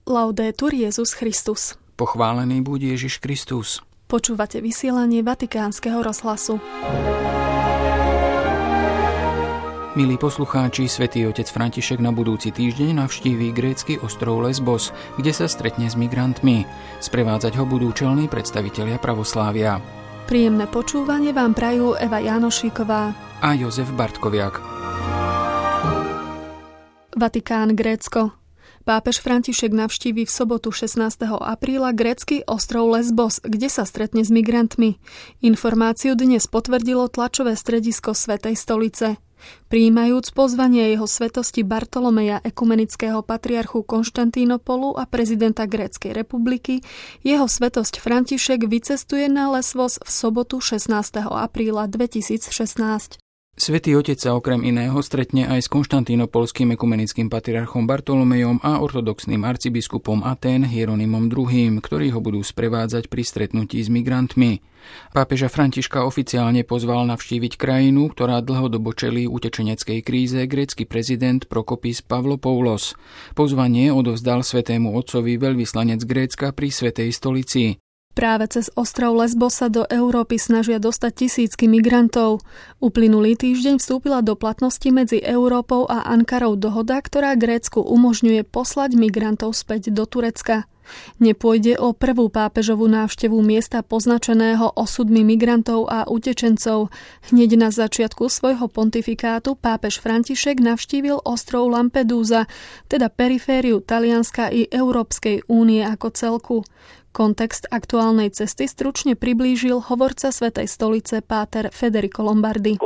Laudetur Jesus Christus. Pochválený buď Ježiš Kristus. Počúvate vysielanie Vatikánskeho rozhlasu. Milí poslucháči, svätý otec František na budúci týždeň navštíví grécky ostrov Lesbos, kde sa stretne s migrantmi. Sprevádzať ho budú čelní predstavitelia pravoslávia. Príjemné počúvanie vám prajú Eva Jánošíková a Jozef Bartkoviak. Vatikán, Grécko. Pápež František navštíví v sobotu 16. apríla grécky ostrov Lesbos, kde sa stretne s migrantmi. Informáciu dnes potvrdilo tlačové stredisko Svätej stolice. Prijímajúc pozvanie jeho svetosti Bartolomeja, ekumenického patriarchu Konštantínopolu a prezidenta Gréckej republiky, jeho svetosť František vycestuje na Lesbos v sobotu 16. apríla 2016. Svätý otec sa okrem iného stretne aj s konštantínopolským ekumenickým patriarchom Bartolomejom a ortodoxným arcibiskupom Atén Hieronymom II, ktorí ho budú sprevádzať pri stretnutí s migrantmi. Pápeža Františka oficiálne pozval navštíviť krajinu, ktorá dlhodobo čelí utečeneckej kríze, grécky prezident Prokopis Pavlopoulos. Pozvanie odovzdal svätému otcovi veľvyslanec Grécka pri Svätej stolici. Práve cez ostrov Lesbos sa do Európy snažia dostať tisícky migrantov. Uplynulý týždeň vstúpila do platnosti medzi Európou a Ankarou dohoda, ktorá Grécku umožňuje poslať migrantov späť do Turecka. Nepôjde o prvú pápežovú návštevu miesta poznačeného osudmi migrantov a utečencov. Hneď na začiatku svojho pontifikátu pápež František navštívil ostrov Lampedusa, teda perifériu Talianska i Európskej únie ako celku. Kontext aktuálnej cesty stručne priblížil hovorca Svätej stolice páter Federico Lombardi.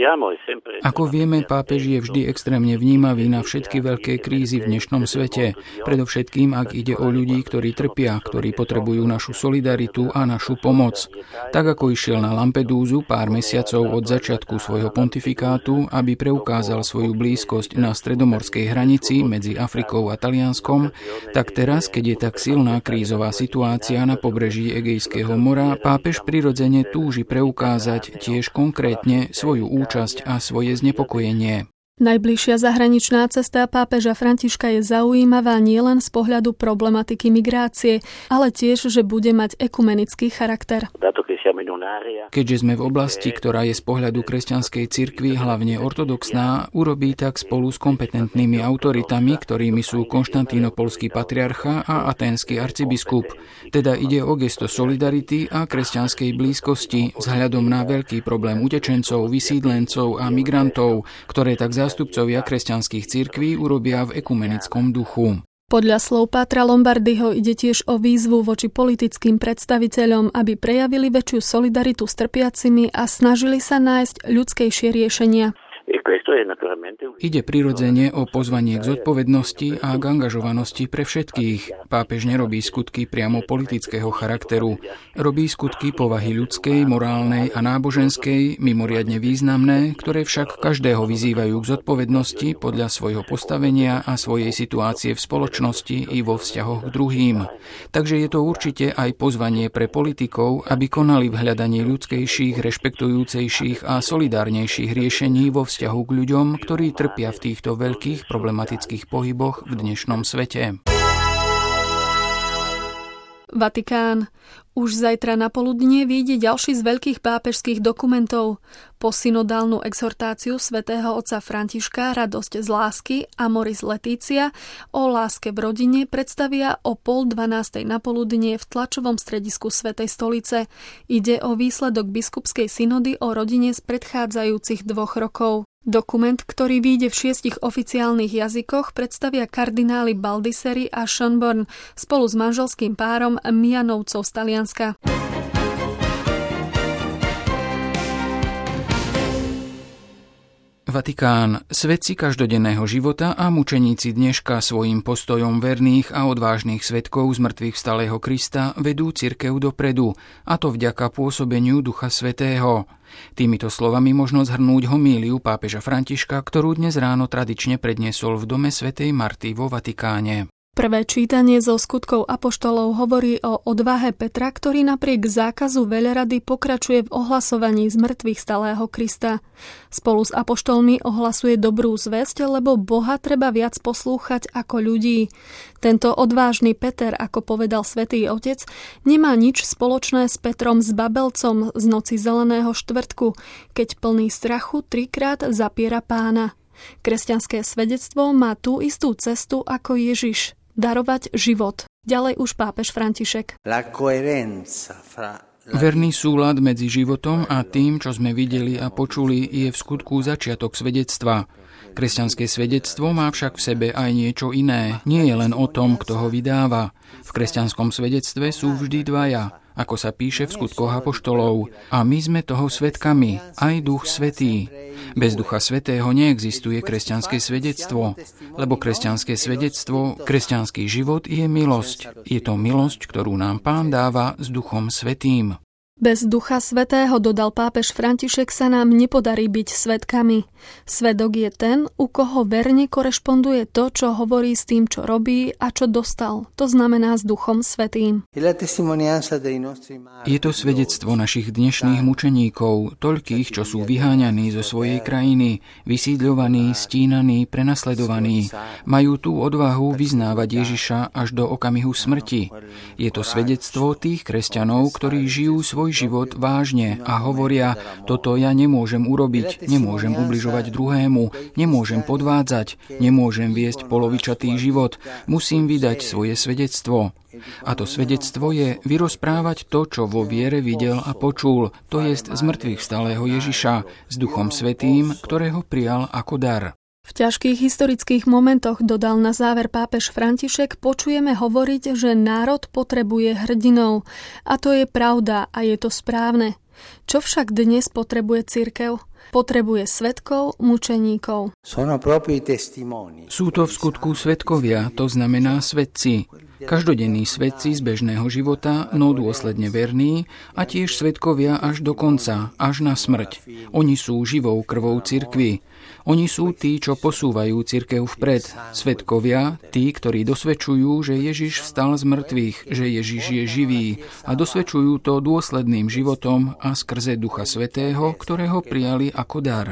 Ako vieme, pápež je vždy extrémne vnímavý na všetky veľké krízy v dnešnom svete. Predovšetkým, ak ide o ľudí, ktorí trpia, ktorí potrebujú našu solidaritu a našu pomoc. Tak ako išiel na Lampedúzu pár mesiacov od začiatku svojho pontifikátu, aby preukázal svoju blízkosť na stredomorskej hranici medzi Afrikou a Talianskom, tak teraz, keď je tak silná krízová situácia na pobreží Egejského mora, pápež prirodzene túži preukázať tiež konkrétne svoju účasť a svoje znepokojenie. Najbližšia zahraničná cesta pápeža Františka je zaujímavá nielen z pohľadu problematiky migrácie, ale tiež, že bude mať ekumenický charakter. Keďže sme v oblasti, ktorá je z pohľadu kresťanskej cirkvi hlavne ortodoxná, urobí tak spolu s kompetentnými autoritami, ktorými sú konštantínopolský patriarcha a aténsky arcibiskup. Teda ide o gesto solidarity a kresťanskej blízkosti vzhľadom na veľký problém utečencov, vysídlencov a migrantov, ktoré tak zástupcovia kresťanských cirkví urobia v ekumenickom duchu. Podľa slov pátra Lombardiho ide tiež o výzvu voči politickým predstaviteľom, aby prejavili väčšiu solidaritu s trpiacimi a snažili sa nájsť ľudskejšie riešenia. Ide prirodzene o pozvanie k zodpovednosti a k angažovanosti pre všetkých. Pápež nerobí skutky priamo politického charakteru. Robí skutky povahy ľudskej, morálnej a náboženskej, mimoriadne významné, ktoré však každého vyzývajú k zodpovednosti podľa svojho postavenia a svojej situácie v spoločnosti i vo vzťahoch k druhým. Takže je to určite aj pozvanie pre politikov, aby konali v hľadaní ľudskejších, rešpektujúcejších a solidárnejších riešení vo vzťahu k ľuďom, ktorí trpia v týchto veľkých problematických pohyboch v dnešnom svete. Vatikán. Už zajtra na poludnie vyjde ďalší z veľkých pápežských dokumentov. Posynodálnu exhortáciu svätého otca Františka Radosť z lásky Amoris Laetitia o láske v rodine predstavia o 11:30 na poludnie v tlačovom stredisku Svätej stolice. Ide o výsledok biskupskej synody o rodine z predchádzajúcich 2 rokov. Dokument, ktorý vyjde v 6 oficiálnych jazykoch, predstavia kardináli Baldisseri a Schönborn spolu s manželským párom Mianovcov z Talianska. Vatikán. Svedci každodenného života a mučeníci dneška svojím postojom verných a odvážnych svedkov z mŕtvych vstalého Krista vedú cirkev dopredu, a to vďaka pôsobeniu Ducha Svätého. Týmito slovami možno zhrnúť homíliu pápeža Františka, ktorú dnes ráno tradične predniesol v dome svätej Marty vo Vatikáne. Prvé čítanie zo Skutkov apoštolov hovorí o odvahe Petra, ktorý napriek zákazu veľrady pokračuje v ohlasovaní z mŕtvych stalého Krista. Spolu s apoštolmi ohlasuje dobrú zvesť, lebo Boha treba viac poslúchať ako ľudí. Tento odvážny Peter, ako povedal Svätý Otec, nemá nič spoločné s Petrom z Babelcom z noci zeleného štvrtku, keď plný strachu 3-krát zapiera Pána. Kresťanské svedectvo má tú istú cestu ako Ježiš. Darovať život. Ďalej už pápež František. Verný súlad medzi životom a tým, čo sme videli a počuli, je v skutku začiatok svedectva. Kresťanské svedectvo má však v sebe aj niečo iné. Nie je len o tom, kto ho vydáva. V kresťanskom svedectve sú vždy dvaja, ako sa píše v Skutkoch apoštolov. A my sme toho svedkami, aj Duch Svätý. Bez Ducha Svätého neexistuje kresťanské svedectvo, lebo kresťanské svedectvo, kresťanský život je milosť. Je to milosť, ktorú nám Pán dáva s Duchom Svätým. Bez Ducha Svätého, dodal pápež František, sa nám nepodarí byť svedkami. Svedok je ten, u koho verne korešponduje to, čo hovorí s tým, čo robí a čo dostal. To znamená s Duchom Svätým. Je to svedectvo našich dnešných mučeníkov, toľkých, čo sú vyháňaní zo svojej krajiny, vysídľovaní, stínaní, prenasledovaní. Majú tú odvahu vyznávať Ježiša až do okamihu smrti. Je to svedectvo tých kresťanov, ktorí žijú svoj život vážne a hovoria, toto ja nemôžem urobiť, nemôžem ubližovať druhému, nemôžem podvádzať, nemôžem viesť polovičatý život, musím vydať svoje svedectvo. A to svedectvo je vyrozprávať to, čo vo viere videl a počul, to jest z mŕtvych vstalého Ježiša, s Duchom Svätým, ktorého prijal ako dar. V ťažkých historických momentoch, dodal na záver pápež František, počujeme hovoriť, že národ potrebuje hrdinov. A to je pravda a je to správne. Čo však dnes potrebuje cirkev? Potrebuje svedkov, mučeníkov. Sú to v skutku svedkovia, to znamená svedci. Každodenní svedci z bežného života, no dôsledne verní, a tiež svedkovia až do konca, až na smrť. Oni sú živou krvou cirkvi. Oni sú tí, čo posúvajú cirkev vpred. Svedkovia, tí, ktorí dosvedčujú, že Ježiš vstal z mŕtvych, že Ježiš je živý, a dosvedčujú to dôsledným životom a skrze Ducha Svätého, ktorého prijali ako dar.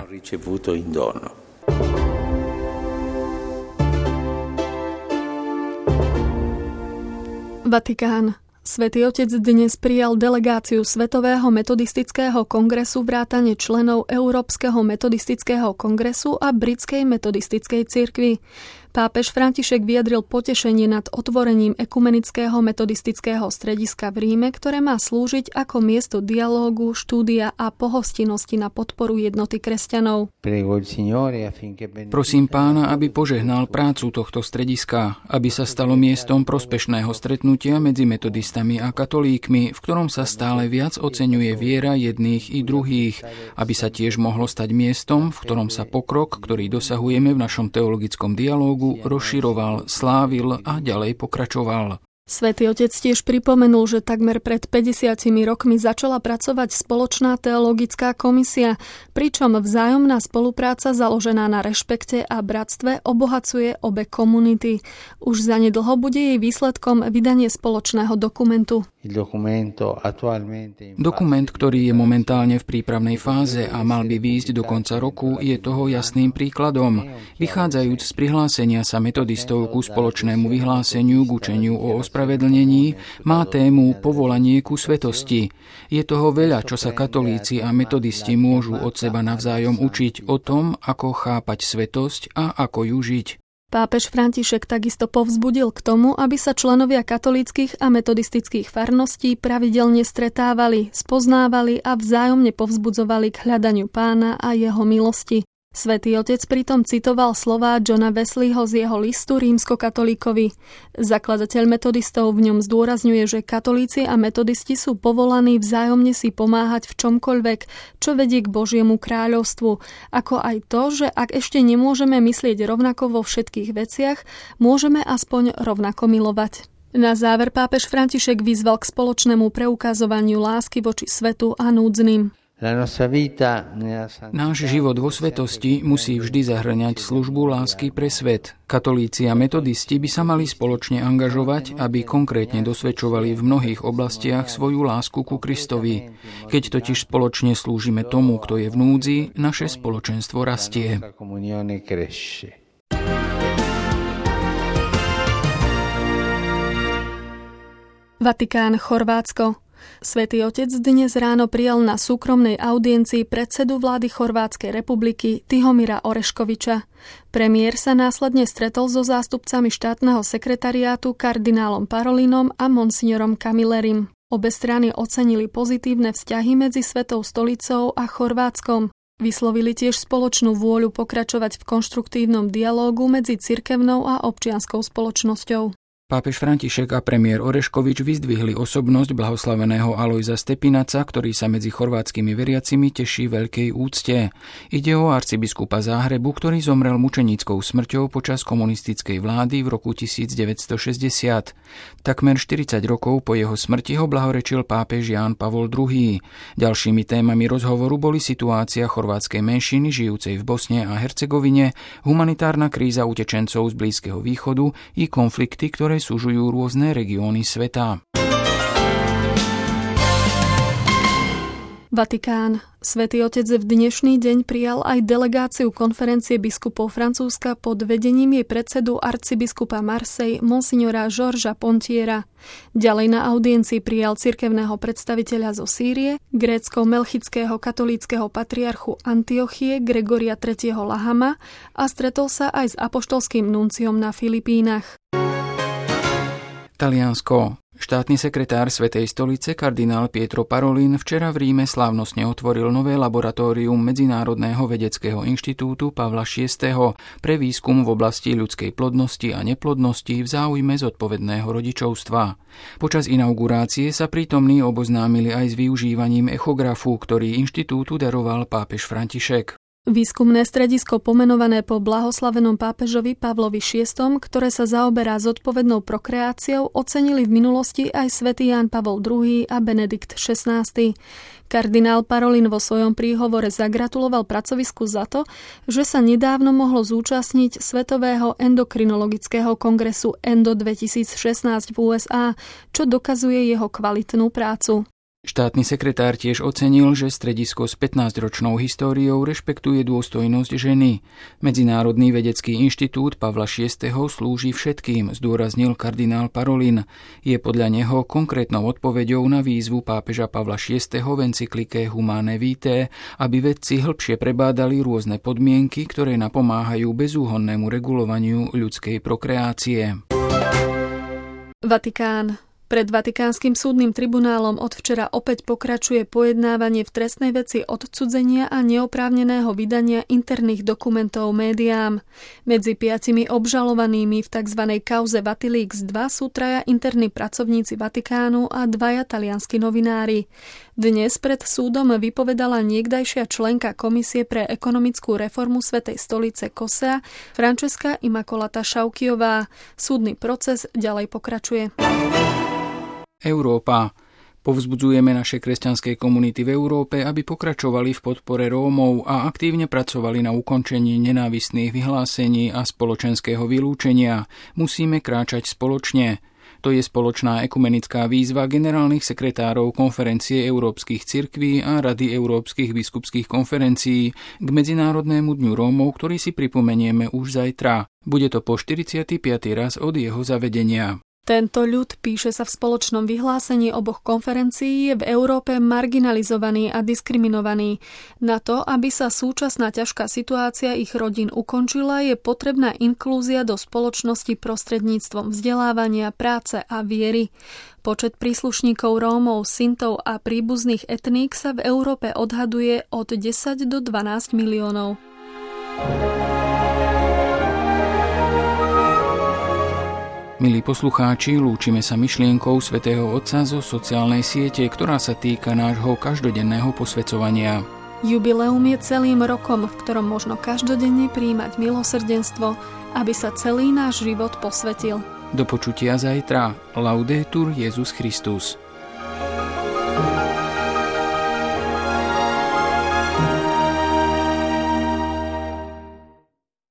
Vatikán. Svätý Otec dnes prijal delegáciu Svetového metodistického kongresu vrátane členov Európskeho metodistického kongresu a Britskej metodistickej cirkvi. Pápež František vyjadril potešenie nad otvorením ekumenického metodistického strediska v Ríme, ktoré má slúžiť ako miesto dialógu, štúdia a pohostinnosti na podporu jednoty kresťanov. Prosím Pána, aby požehnal prácu tohto strediska, aby sa stalo miestom prospešného stretnutia medzi metodistami a katolíkmi, v ktorom sa stále viac oceňuje viera jedných i druhých, aby sa tiež mohlo stať miestom, v ktorom sa pokrok, ktorý dosahujeme v našom teologickom dialógu, rozširoval, slávil a ďalej pokračoval. Svätý Otec tiež pripomenul, že takmer pred 50 rokmi začala pracovať spoločná teologická komisia, pričom vzájomná spolupráca založená na rešpekte a bratstve obohacuje obe komunity. Už zanedlho bude jej výsledkom vydanie spoločného dokumentu. Dokument, ktorý je momentálne v prípravnej fáze a mal by výjsť do konca roku, je toho jasným príkladom. Vychádzajúc z prihlásenia sa metodistov ku spoločnému vyhláseniu k učeniu o ospravedlnení, má tému povolanie ku svetosti. Je toho veľa, čo sa katolíci a metodisti môžu od seba navzájom učiť o tom, ako chápať svetosť a ako ju žiť. Pápež František takisto povzbudil k tomu, aby sa členovia katolíckych a metodistických farností pravidelne stretávali, spoznávali a vzájomne povzbudzovali k hľadaniu Pána a jeho milosti. Svätý Otec pritom citoval slová Johna Wesleyho z jeho listu rímskokatolíkovi. Zakladateľ metodistov v ňom zdôrazňuje, že katolíci a metodisti sú povolaní vzájomne si pomáhať v čomkoľvek, čo vedie k Božiemu kráľovstvu, ako aj to, že ak ešte nemôžeme myslieť rovnako vo všetkých veciach, môžeme aspoň rovnako milovať. Na záver pápež František vyzval k spoločnému preukazovaniu lásky voči svetu a núdznym. Náš život vo svetosti musí vždy zahŕňať službu lásky pre svet. Katolíci a metodisti by sa mali spoločne angažovať, aby konkrétne dosvedčovali v mnohých oblastiach svoju lásku ku Kristovi. Keď totiž spoločne slúžime tomu, kto je v núdzi, naše spoločenstvo rastie. Vatikán, Chorvátsko. Svätý Otec dnes ráno prijal na súkromnej audiencii predsedu vlády Chorvátskej republiky Tihomira Oreškoviča. Premiér sa následne stretol so zástupcami štátneho sekretariátu kardinálom Parolinom a monsignorom Kamilerim. Obe strany ocenili pozitívne vzťahy medzi Svetou stolicou a Chorvátskom. Vyslovili tiež spoločnú vôľu pokračovať v konštruktívnom dialógu medzi cirkevnou a občianskou spoločnosťou. Pápež František a premiér Oreškovič vyzdvihli osobnosť blahoslaveného Alojza Stepinaca, ktorý sa medzi chorvátskymi veriacimi teší veľkej úcte. Ide o arcibiskupa Záhrebu, ktorý zomrel mučeníckou smrťou počas komunistickej vlády v roku 1960. Takmer 40 rokov po jeho smrti ho blahorečil pápež Ján Pavol II. Ďalšími témami rozhovoru boli situácia chorvátskej menšiny žijúcej v Bosne a Hercegovine, humanitárna kríza utečencov z Blízkeho východu i konflikty, ktoré súžujú rôzne regióny sveta. Vatikán. Svätý Otec v dnešný deň prijal aj delegáciu konferencie biskupov Francúzska pod vedením jej predsedu arcibiskupa Marseille monsignora Georgesa Pontiera. Ďalej na audiencii prijal cirkevného predstaviteľa zo Sýrie, grécko-melchického katolíckeho patriarchu Antiochie Gregoria III. Lahama a stretol sa aj s apoštolským nunciom na Filipínach. Taliansko. Štátny sekretár Svätej stolice kardinál Pietro Parolin včera v Ríme slávnostne otvoril nové laboratórium Medzinárodného vedeckého inštitútu Pavla VI. Pre výskum v oblasti ľudskej plodnosti a neplodnosti v záujme zodpovedného rodičovstva. Počas inaugurácie sa prítomní oboznámili aj s využívaním echografu, ktorý inštitútu daroval pápež František. Výskumné stredisko pomenované po blahoslavenom pápežovi Pavlovi VI., ktoré sa zaoberá zodpovednou prokreáciou, ocenili v minulosti aj svätý Ján Pavol II a Benedikt XVI. Kardinál Parolin vo svojom príhovore zagratuloval pracovisku za to, že sa nedávno mohlo zúčastniť Svetového endokrinologického kongresu ENDO 2016 v USA, čo dokazuje jeho kvalitnú prácu. Štátny sekretár tiež ocenil, že stredisko s 15-ročnou históriou rešpektuje dôstojnosť ženy. Medzinárodný vedecký inštitút Pavla VI. Slúži všetkým, zdôraznil kardinál Parolin. Je podľa neho konkrétnou odpoveďou na výzvu pápeža Pavla VI. V encyklike Humane Vitae, aby vedci hĺbšie prebádali rôzne podmienky, ktoré napomáhajú bezúhonnému regulovaniu ľudskej prokreácie. Vatikán. Pred Vatikánskym súdnym tribunálom od včera opäť pokračuje pojednávanie v trestnej veci odcudzenia a neoprávneného vydania interných dokumentov médiám. Medzi 5 obžalovanými v tzv. Kauze Vatilix 2 sú 3 interní pracovníci Vatikánu a 2 talianski novinári. Dnes pred súdom vypovedala niekdajšia členka Komisie pre ekonomickú reformu Svätej stolice COSEA Francesca Immacolata Šaukiová. Súdny proces ďalej pokračuje. Európa. Povzbudzujeme naše kresťanské komunity v Európe, aby pokračovali v podpore Rómov a aktívne pracovali na ukončení nenávistných vyhlásení a spoločenského vylúčenia. Musíme kráčať spoločne. To je spoločná ekumenická výzva generálnych sekretárov Konferencie európskych cirkví a Rady európskych biskupských konferencií k Medzinárodnému dňu Rómov, ktorý si pripomenieme už zajtra. Bude to po 45. raz od jeho zavedenia. Tento ľud, píše sa v spoločnom vyhlásení oboch konferencií, je v Európe marginalizovaný a diskriminovaný. Na to, aby sa súčasná ťažká situácia ich rodín ukončila, je potrebná inklúzia do spoločnosti prostredníctvom vzdelávania, práce a viery. Počet príslušníkov Rómov, Sintov a príbuzných etník sa v Európe odhaduje od 10 do 12 miliónov. Milí poslucháči, lúčime sa myšlienkou svätého Otca zo sociálnej siete, ktorá sa týka nášho každodenného posväcovania. Jubileum je celým rokom, v ktorom možno každodenne prijímať milosrdenstvo, aby sa celý náš život posvätil. Do počutia zajtra. Laudetur Jesus Christus.